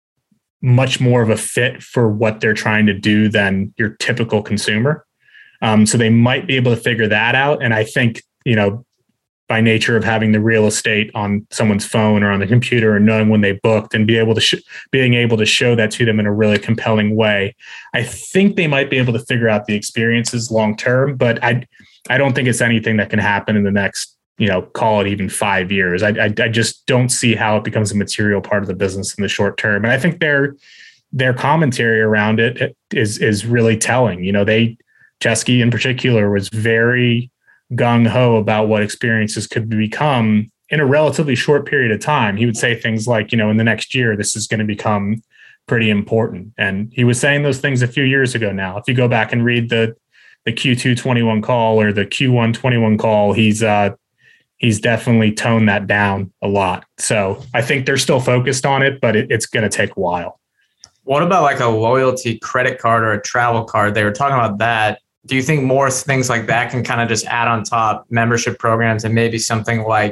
much more of a fit for what they're trying to do than your typical consumer. Um, so they might be able to figure that out. And I think, you know, by nature of having the real estate on someone's phone or on the computer and knowing when they booked and be able to sh- being able to show that to them in a really compelling way, I think they might be able to figure out the experiences long term. But I, I don't think it's anything that can happen in the next, you know, call it even five years. I, I, I just don't see how it becomes a material part of the business in the short term. And I think their their commentary around it is is really telling. You know, they Chesky in particular was very gung-ho about what experiences could become in a relatively short period of time. He would say things like, you know, in the next year, this is going to become pretty important. And he was saying those things a few years ago now. If you go back and read the the Q two twenty-one call or the Q one twenty-one call, he's uh, he's definitely toned that down a lot. So I think they're still focused on it, but it, it's going to take a while. What about like a loyalty credit card or a travel card? They were talking about that. Do you think more things like that can kind of just add on top membership programs and maybe something like,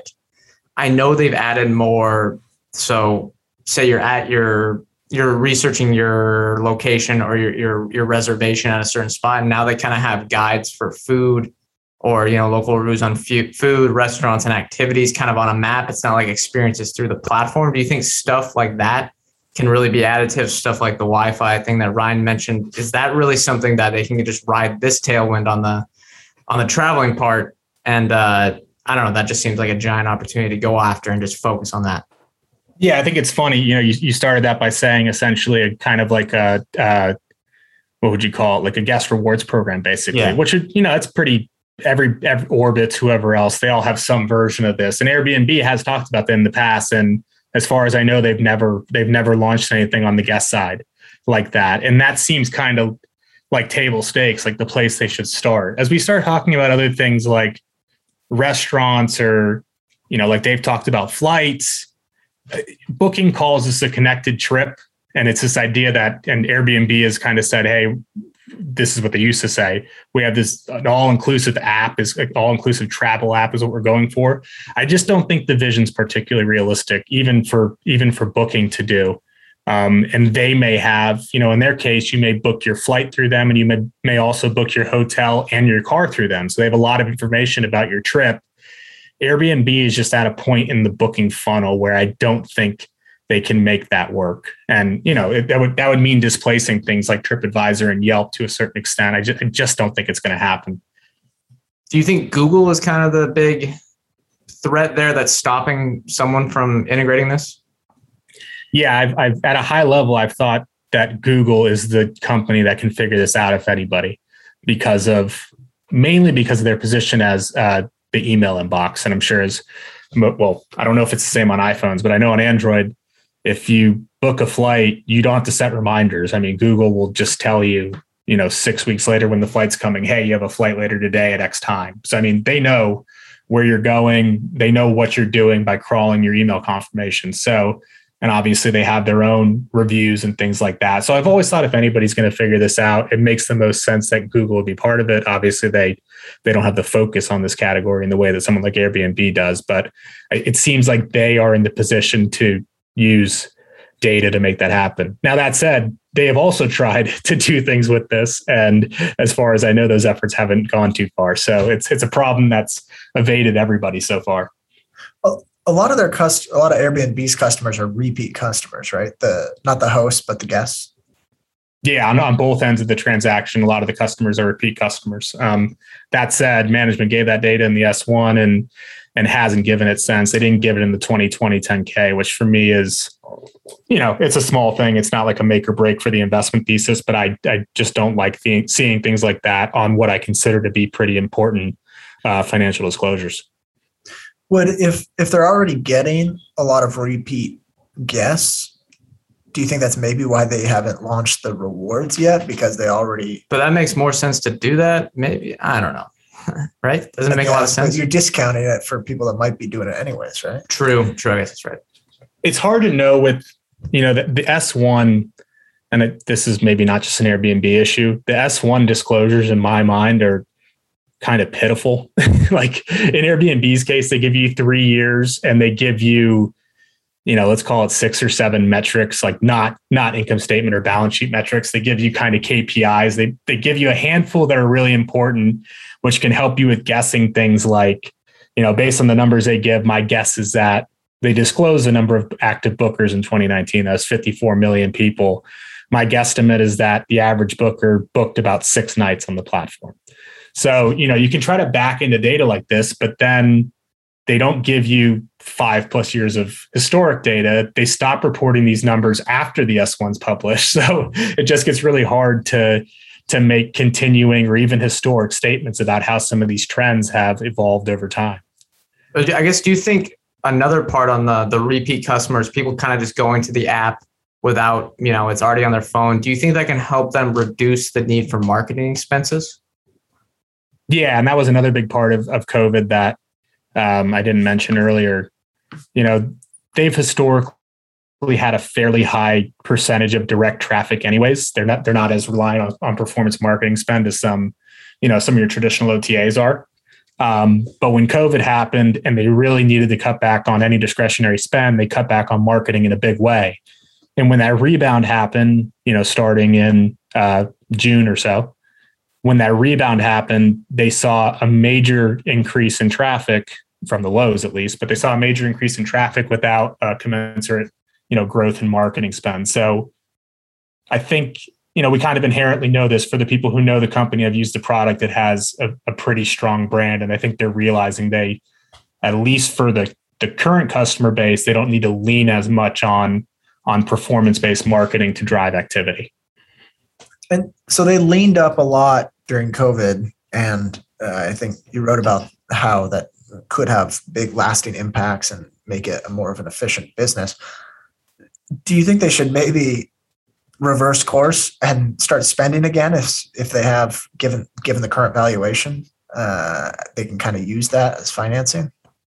I know they've added more. So say you're at your, you're researching your location or your, your, your reservation at a certain spot. And now they kind of have guides for food or, you know, local reviews on food, restaurants and activities kind of on a map. It's not like experiences through the platform. Do you think stuff like that can really be additive, stuff like the Wi-Fi thing that Ryan mentioned? Is that really something that they can just ride this tailwind on the on the traveling part? And uh, I don't know, that just seems like a giant opportunity to go after and just focus on that. Yeah, I think it's funny. You know, you, you started that by saying essentially a kind of like a, uh, what would you call it? Like a guest rewards program, basically, yeah. Which, you know, it's pretty, every, every Orbitz, whoever else, they all have some version of this. And Airbnb has talked about that in the past. And as far as I know, they've never they've never launched anything on the guest side like that. And that seems kind of like table stakes, like the place they should start. As we start talking about other things like restaurants or, you know, like they've talked about flights, booking calls is a connected trip. And it's this idea that, and Airbnb has kind of said, hey, this is what they used to say. We have this an all-inclusive app, is an all-inclusive travel app is what we're going for. I just don't think the vision's particularly realistic, even for even for booking to do. Um, and they may have, you know, in their case, you may book your flight through them, and you may, may also book your hotel and your car through them. So they have a lot of information about your trip. Airbnb is just at a point in the booking funnel where I don't think they can make that work. And, you know, it, that would that would mean displacing things like TripAdvisor and Yelp to a certain extent. I just, I just don't think it's going to happen. Do you think Google is kind of the big threat there that's stopping someone from integrating this? Yeah, I've, I've at a high level, I've thought that Google is the company that can figure this out, if anybody, because of mainly because of their position as uh, the email inbox. And I'm sure as well, I don't know if it's the same on iPhones, but I know on Android, if you book a flight, you don't have to set reminders. I mean, Google will just tell you, you know, six weeks later when the flight's coming, hey, you have a flight later today at X time. So, I mean, they know where you're going. They know what you're doing by crawling your email confirmation. So, and obviously they have their own reviews and things like that. So I've always thought if anybody's going to figure this out, it makes the most sense that Google would be part of it. Obviously, they they don't have the focus on this category in the way that someone like Airbnb does. But it seems like they are in the position to use data to make that happen. Now, that said, they have also tried to do things with this. And as far as I know, those efforts haven't gone too far. So it's it's a problem that's evaded everybody so far. Well, a lot of their cust- a lot of Airbnb's customers are repeat customers, right? The not the hosts, but the guests. Yeah, on, on both ends of the transaction, a lot of the customers are repeat customers. Um, that said, management gave that data in the S one and and hasn't given it since. They didn't give it in the twenty twenty ten K, which for me is, you know, it's a small thing. It's not like a make or break for the investment thesis, but I I just don't like the, seeing things like that on what I consider to be pretty important uh, financial disclosures. Would if if they're already getting a lot of repeat guests, do you think that's maybe why they haven't launched the rewards yet? Because they already. But that makes more sense to do that. Maybe, I don't know. Right? Doesn't it make yeah, a lot of sense? You're discounting it for people that might be doing it anyways, right? True. True. I guess that's right. It's hard to know with, you know, the, the S one, and it, this is maybe not just an Airbnb issue. The S one disclosures in my mind are kind of pitiful. Like in Airbnb's case, they give you three years and they give you, you know, let's call it six or seven metrics, like not, not income statement or balance sheet metrics. They give you kind of K P Is. They, they give you a handful that are really important, which can help you with guessing things like, you know, based on the numbers they give, my guess is that they disclose the number of active bookers in twenty nineteen. That was fifty-four million people. My guesstimate is that the average booker booked about six nights on the platform. So, you know, you can try to back into data like this, but then they don't give you five plus years of historic data. They stop reporting these numbers after the S one's published. So it just gets really hard to, to make continuing or even historic statements about how some of these trends have evolved over time. I guess, do you think another part on the, the repeat customers, people kind of just going to the app without, you know, it's already on their phone. Do you think that can help them reduce the need for marketing expenses? Yeah, and that was another big part of, of COVID that um, I didn't mention earlier. You know, they've historically had a fairly high percentage of direct traffic anyways. They're not they're not as reliant on, on performance marketing spend as some, you know, some of your traditional O T As are. Um, but when COVID happened and they really needed to cut back on any discretionary spend, they cut back on marketing in a big way. And when that rebound happened, you know, starting in uh, June or so, when that rebound happened, they saw a major increase in traffic from the lows, at least, but they saw a major increase in traffic without a commensurate, you know, growth in marketing spend. So I think, you know, we kind of inherently know this. For the people who know the company, have used a product that has a, a pretty strong brand. And I think they're realizing they, at least for the, the current customer base, they don't need to lean as much on, on performance-based marketing to drive activity. And so they leaned up a lot during COVID. And uh, I think you wrote about how that could have big lasting impacts and make it a more of an efficient business. Do you think they should maybe reverse course and start spending again if if they have, given given the current valuation, uh, they can kind of use that as financing?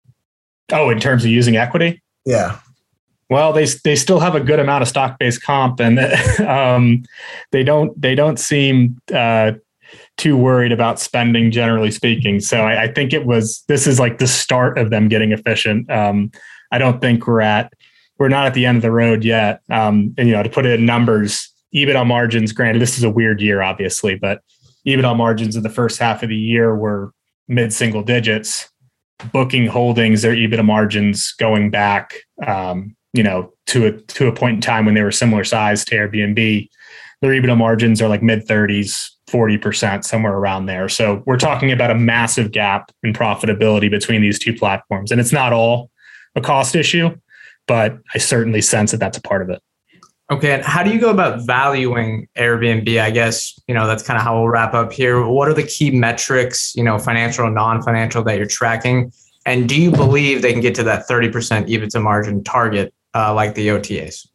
Oh, in terms of using equity? Yeah. Well, they they still have a good amount of stock-based comp, and um, they don't they don't seem uh, too worried about spending, generally speaking. So I, I think it was this is like the start of them getting efficient. Um, I don't think we're at we're not at the end of the road yet. Um, and you know, to put it in numbers, EBITDA margins. Granted, this is a weird year, obviously, but EBITDA margins in the first half of the year were mid-single digits. Booking Holdings, their EBITDA margins going back. Um, you know, to a to a point in time when they were similar size to Airbnb, their EBITDA margins are like mid thirties, forty percent, somewhere around there. So we're talking about a massive gap in profitability between these two platforms. And it's not all a cost issue, but I certainly sense that that's a part of it. Okay. And how do you go about valuing Airbnb? I guess, you know, that's kind of how we'll wrap up here. What are the key metrics, you know, financial and non-financial, that you're tracking? And do you believe they can get to that thirty percent EBITDA margin target Uh, like the O T As?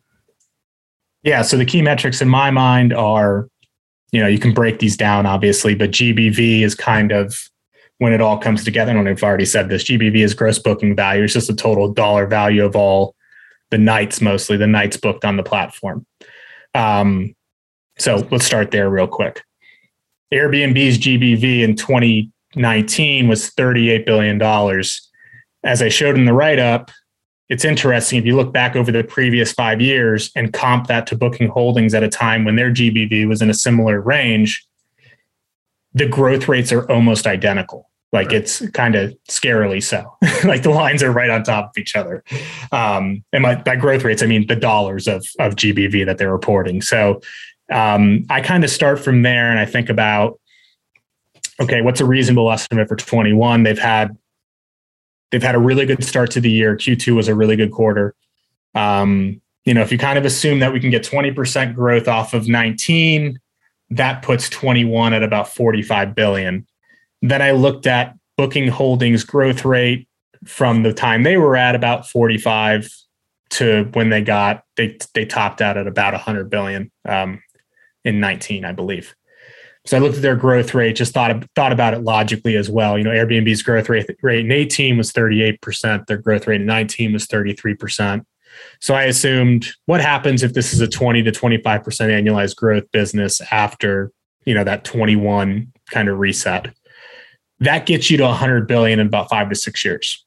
Yeah. So the key metrics in my mind are, you know, you can break these down obviously, but G B V is kind of when it all comes together. I don't know if I've already said this. G B V is gross booking value. It's just the total dollar value of all the nights, mostly the nights booked on the platform. Um, so let's start there real quick. Airbnb's G B V in twenty nineteen was thirty-eight billion dollars. As I showed in the write-up, it's interesting if you look back over the previous five years and comp that to Booking Holdings at a time when their G B V was in a similar range, the growth rates are almost identical. Like right. It's kind of scarily so. Like the lines are right on top of each other. Um, and by, by growth rates, I mean the dollars of, of G B V that they're reporting. So um, I kind of start from there and I think about, okay, what's a reasonable estimate for twenty-one? They've had They've had a really good start to the year. Q two was a really good quarter. Um, you know, if you kind of assume that we can get twenty percent growth off of nineteen, that puts twenty-one at about forty-five billion. Then I looked at Booking Holdings growth rate from the time they were at about forty-five to when they got, they they topped out at about one hundred billion um, in nineteen, I believe. So I looked at their growth rate, just thought thought about it logically as well. You know, Airbnb's growth rate, rate in eighteen was thirty-eight percent. Their growth rate in nineteen was thirty-three percent. So I assumed, what happens if this is a twenty to twenty-five percent annualized growth business after, you know, that twenty-one kind of reset? That gets you to one hundred billion in about five to six years.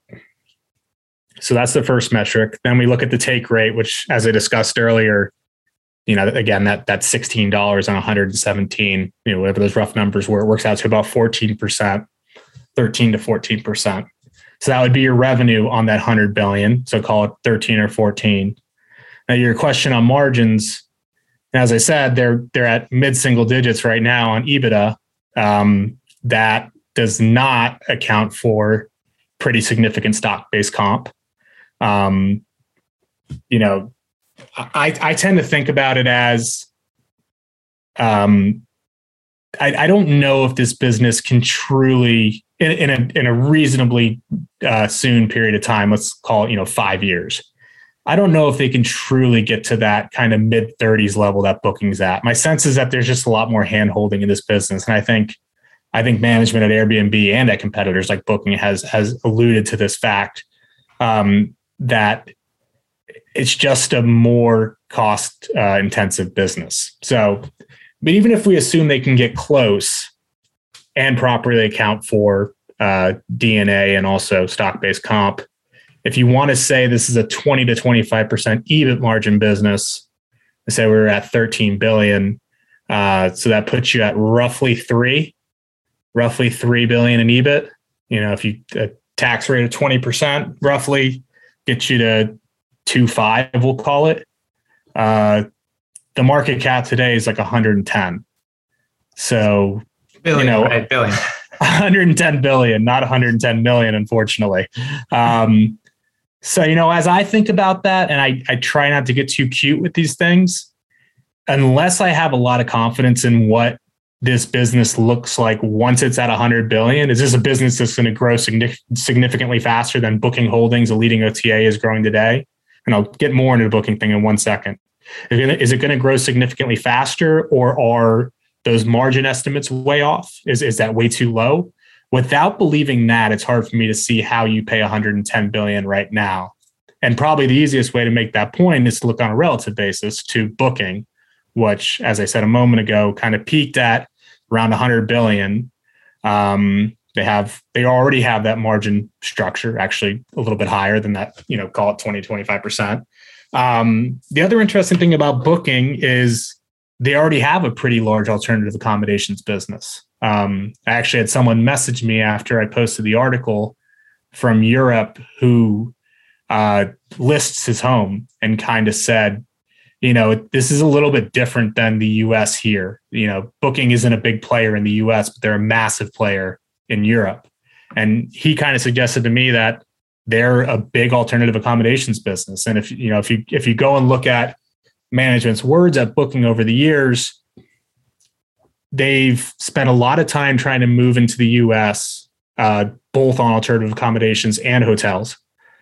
So that's the first metric. Then we look at the take rate, which, as I discussed earlier, you know, again, that that's sixteen dollars on one hundred seventeen, you know, whatever those rough numbers were, it works out to about fourteen percent, thirteen to fourteen percent. So that would be your revenue on that one hundred billion. So call it thirteen or fourteen. Now your question on margins, as I said, they're, they're at mid-single digits right now on EBITDA. Um, that does not account for pretty significant stock-based comp. Um, you know, I, I tend to think about it as, um, I, I don't know if this business can truly, in, in a in a reasonably uh, soon period of time, let's call it, you know, five years. I don't know if they can truly get to that kind of mid thirties level that Booking's at. My sense is that there's just a lot more hand holding in this business. And I think, I think management at Airbnb and at competitors like Booking has, has alluded to this fact um, that it's just a more cost uh, intensive business. So, but even if we assume they can get close and properly account for uh, D N A and also stock-based comp, if you want to say this is a twenty to twenty-five percent E B I T margin business, let's say we we're at thirteen billion. Uh, so that puts you at roughly three, roughly three billion in E B I T. You know, if you a tax rate of twenty percent roughly gets you to two five, we'll call it. Uh, the market cap today is like one hundred ten. So, billion, you know, right? Billion. one hundred ten billion, not one hundred ten million, unfortunately. Um, so, you know, as I think about that, and I, I try not to get too cute with these things, unless I have a lot of confidence in what this business looks like once it's at one hundred billion, is this a business that's going to grow significant, significantly faster than Booking Holdings, a leading O T A, is growing today? And I'll get more into the Booking thing in one second. Is it going to grow significantly faster, or are those margin estimates way off? Is, is that way too low? Without believing that, it's hard for me to see how you pay one hundred ten billion right now. And probably the easiest way to make that point is to look on a relative basis to Booking, which, as I said a moment ago, kind of peaked at around one hundred billion. Um, they have, they already have that margin structure, actually a little bit higher than that, you know, call it twenty, twenty-five percent. Um, the other interesting thing about Booking is they already have a pretty large alternative accommodations business. Um, I actually had someone message me after I posted the article from Europe who uh, lists his home and kind of said, you know, this is a little bit different than the U S here. You know, Booking isn't a big player in the U S, but they're a massive player in Europe. And he kind of suggested to me that they're a big alternative accommodations business. And if, you know, if you, if you go and look at management's words at Booking over the years, they've spent a lot of time trying to move into the U S, uh, both on alternative accommodations and hotels.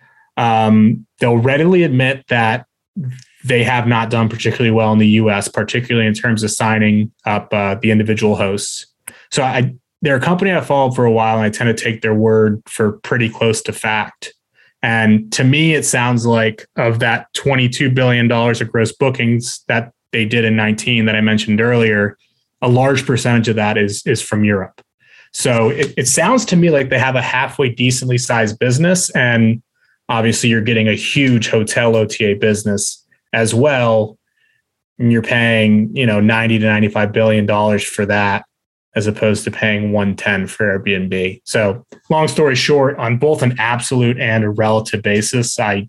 Um, they'll readily admit that they have not done particularly well in the U S, particularly in terms of signing up uh, the individual hosts. So I, they're a company I followed for a while, and I tend to take their word for pretty close to fact. And to me, it sounds like of that twenty-two billion dollars of gross bookings that they did in nineteen that I mentioned earlier, a large percentage of that is, is from Europe. So it, it sounds to me like they have a halfway decently sized business. And obviously you're getting a huge hotel O T A business as well. And you're paying, you know, ninety to ninety-five billion dollars for that, as opposed to paying one hundred ten for Airbnb. So long story short, on both an absolute and a relative basis, I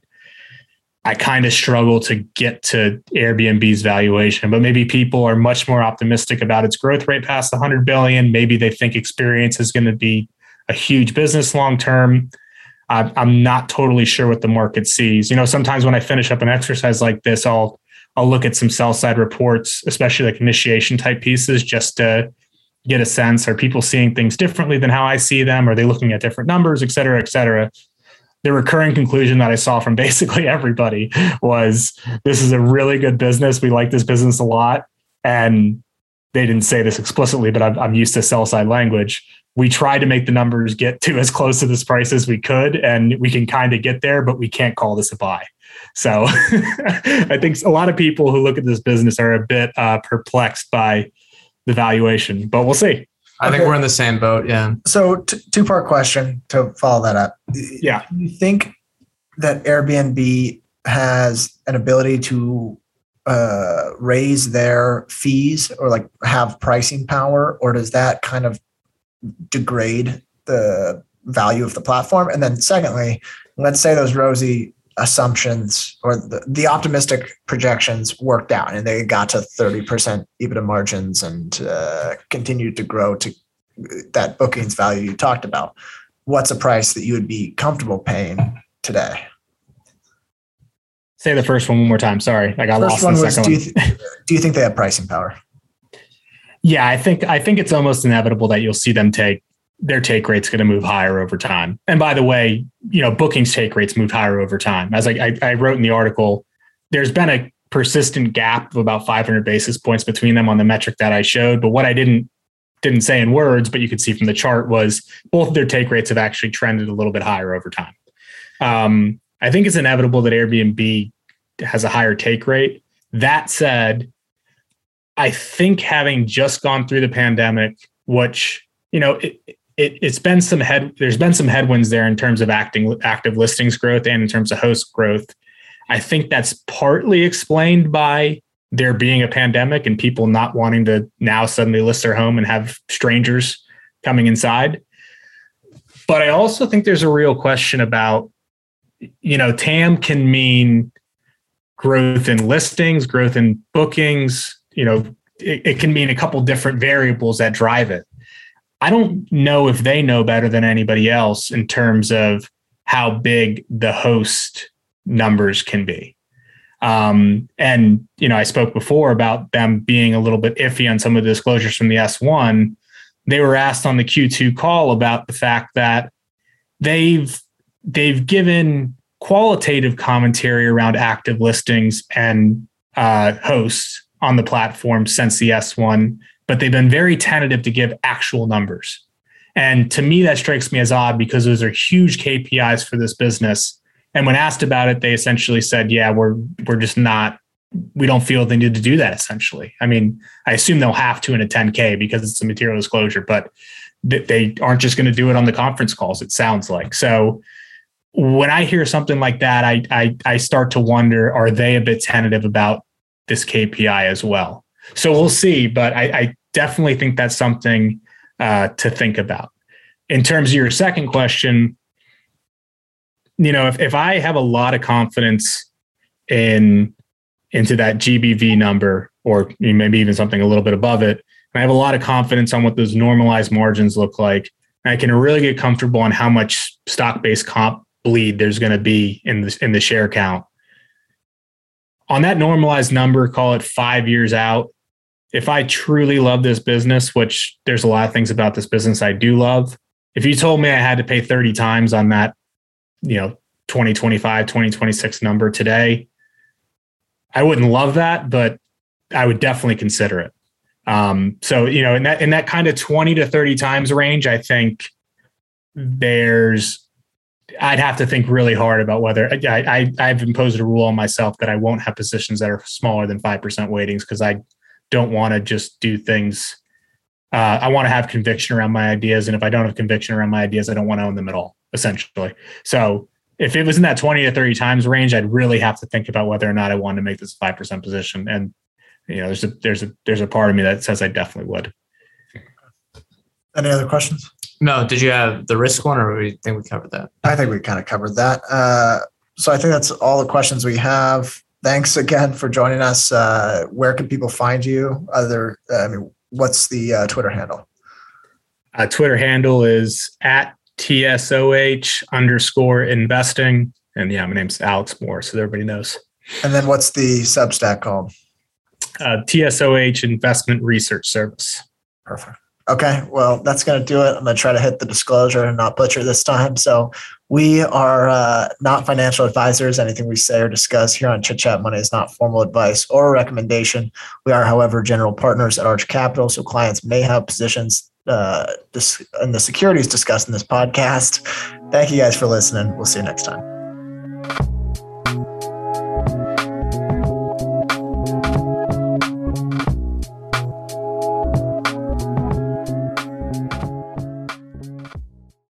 I kind of struggle to get to Airbnb's valuation, but maybe people are much more optimistic about its growth rate past one hundred billion. Maybe they think experience is going to be a huge business long-term. I'm not totally sure what the market sees. You know, sometimes when I finish up an exercise like this, I'll, I'll look at some sell side reports, especially like initiation type pieces, just to get a sense. Are people seeing things differently than how I see them? Are they looking at different numbers, et cetera, et cetera? The recurring conclusion that I saw from basically everybody was, this is a really good business. We like this business a lot. And they didn't say this explicitly, but I'm, I'm used to sell side language. We tried to make the numbers get to as close to this price as we could, and we can kind of get there, but we can't call this a buy. So I think a lot of people who look at this business are a bit uh, perplexed by the valuation, but we'll see. I okay. think we're in the same boat. Yeah. So t- two part question to follow that up. Yeah. Do you think that Airbnb has an ability to uh, raise their fees or like have pricing power, or does that kind of degrade the value of the platform? And then secondly, let's say those rosy assumptions or the, the optimistic projections worked out and they got to thirty percent EBITDA margins and uh, continued to grow to that bookings value you talked about. What's a price that you would be comfortable paying today? Say the first one one more time. Sorry, I got first lost one in the was, second do one. You th- do you think they have pricing power? Yeah, I think I think it's almost inevitable that you'll see them take their take rate's going to move higher over time. And by the way, you know, bookings take rates moved higher over time. As I, I, I wrote in the article, there's been a persistent gap of about five hundred basis points between them on the metric that I showed. But what I didn't didn't say in words, but you could see from the chart, was both of their take rates have actually trended a little bit higher over time. Um, I think it's inevitable that Airbnb has a higher take rate. That said, I think having just gone through the pandemic, which, you know, it, it, it's been some head, there's been some headwinds there in terms of acting, active listings growth and in terms of host growth. I think that's partly explained by there being a pandemic and people not wanting to now suddenly list their home and have strangers coming inside. But I also think there's a real question about, you know, T A M can mean growth in listings, growth in bookings. You know, it, it can mean a couple different variables that drive it. I don't know if they know better than anybody else in terms of how big the host numbers can be. Um, and, you know, I spoke before about them being a little bit iffy on some of the disclosures from the S one. They were asked on the Q two call about the fact that they've they've given qualitative commentary around active listings and uh, hosts on the platform since the S one, but they've been very tentative to give actual numbers. And to me, that strikes me as odd because those are huge K P Is for this business. And when asked about it, they essentially said, yeah, we're we're just not, we don't feel they need to do that, essentially. I mean, I assume they'll have to in a ten K because it's a material disclosure, but they aren't just going to do it on the conference calls, it sounds like. So when I hear something like that, I, I, I start to wonder, are they a bit tentative about this K P I as well? So we'll see, but I, I definitely think that's something uh, to think about. In terms of your second question, you know, if, if I have a lot of confidence in into that G B V number, or maybe even something a little bit above it, and I have a lot of confidence on what those normalized margins look like, and I can really get comfortable on how much stock-based comp bleed there's going to be in the, in the share count. On that normalized number, call it five years out, if I truly love this business, which there's a lot of things about this business I do love, if you told me I had to pay thirty times on that, you know, twenty twenty-five, twenty twenty-six number today, I wouldn't love that, but I would definitely consider it. Um, so, you know, in that, in that kind of twenty to thirty times range, I think there's, I'd have to think really hard about whether I, I I've imposed a rule on myself that I won't have positions that are smaller than five percent weightings, because I don't want to just do things. Uh, I want to have conviction around my ideas. And if I don't have conviction around my ideas, I don't want to own them at all, essentially. So if it was in that twenty to thirty times range, I'd really have to think about whether or not I wanted to make this a five percent position. And, you know, there's a, there's a, there's a part of me that says I definitely would. Any other questions? No. Did you have the risk one, or do you think we covered that? I think we kind of covered that. Uh, so I think that's all the questions we have. Thanks again for joining us. Uh, where can people find you? Other, uh, I mean, what's the uh, Twitter handle? Uh, Twitter handle is at T S O H underscore investing. And yeah, my name's Alex Moore, so everybody knows. And then what's the Substack called? Uh, T S O H Investment Research Service. Perfect. Okay, well, that's going to do it. I'm going to try to hit the disclosure and not butcher this time. So we are uh, not financial advisors. Anything we say or discuss here on Chit Chat Money is not formal advice or a recommendation. We are, however, general partners at Arch Capital, so clients may have positions uh, in the securities discussed in this podcast. Thank you guys for listening. We'll see you next time.